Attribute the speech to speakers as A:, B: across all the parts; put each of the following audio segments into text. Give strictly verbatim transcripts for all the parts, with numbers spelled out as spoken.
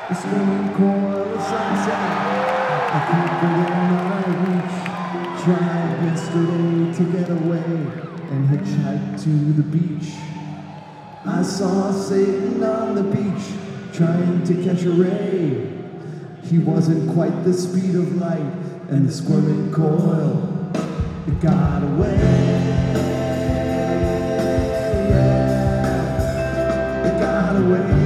A: The swimming coil of sunset, I couldn't within my reach. Tried yesterday to get away and hitchhiked to the beach. I saw Satan on the beach trying to catch a ray. He wasn't quite the speed of light, and the squirming coil, it got away. Yeah, it got away.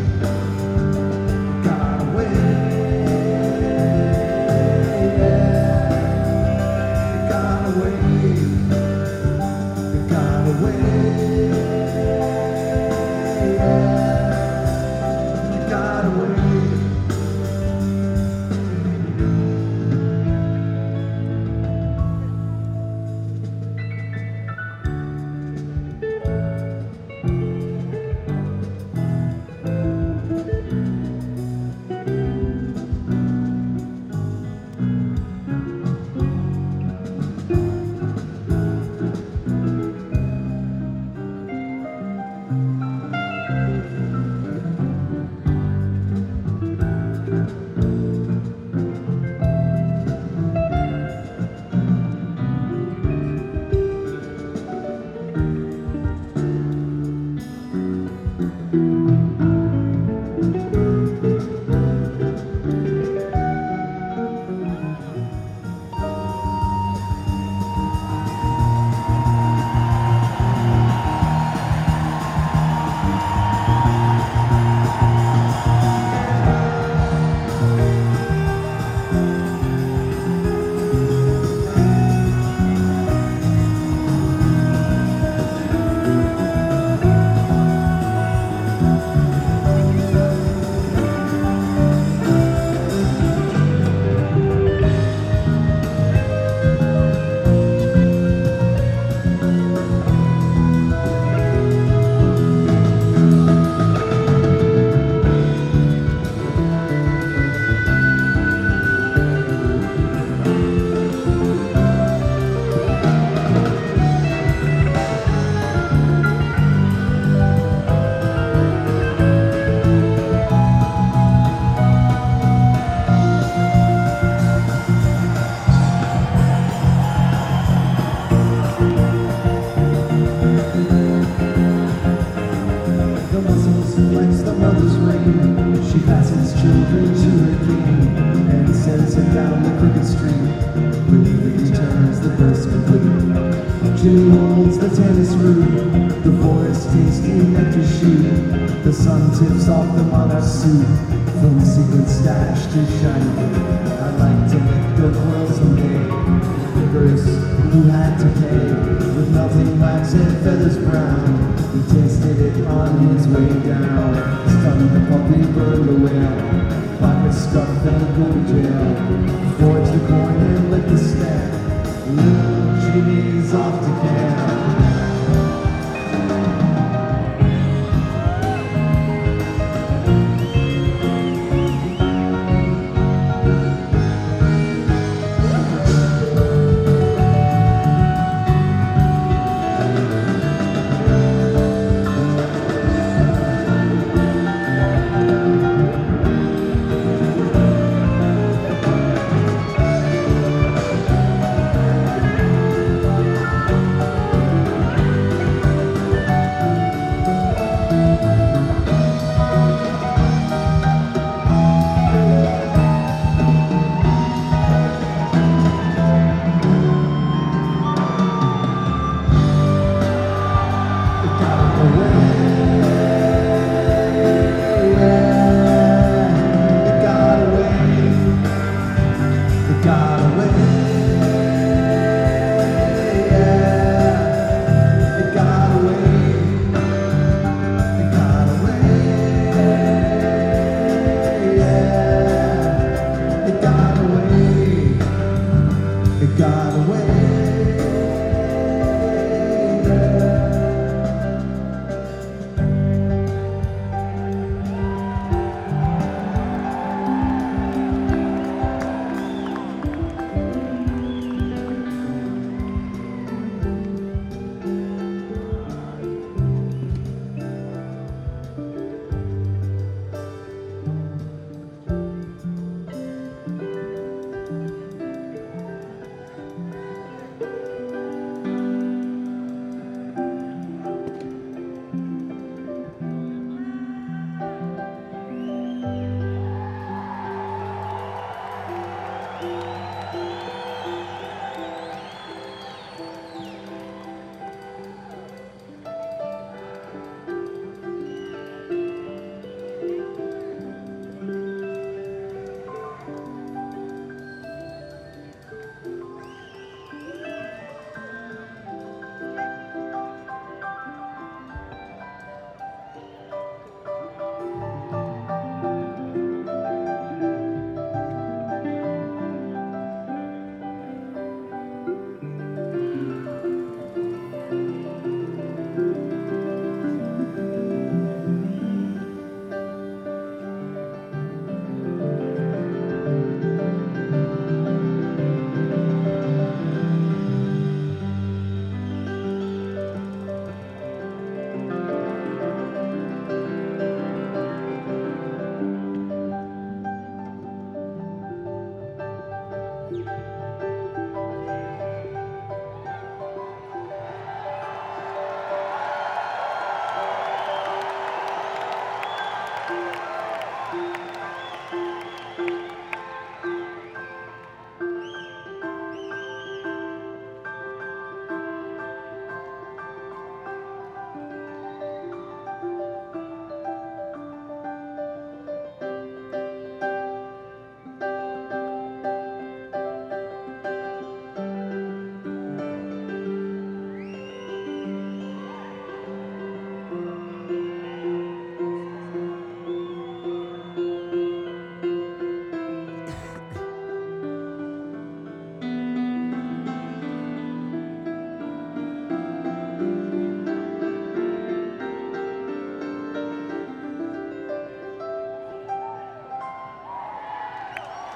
A: She fastens children to her king and sends him down the crooked street. Believing turns the verse complete. Jimmy holds the tennis root, the forest tasting nectar shoot. The sun tips off the monarch suit, from secret stash to shiny blue. I'd like to lick the world someday. The verse who had to pay with melting wax and feathers brown. He tasted it on his way down. Stung the puppy, burned the whale. Pocket stuff and go to jail. Forged the coin and lit the stack. Little Jimmy's off to camp.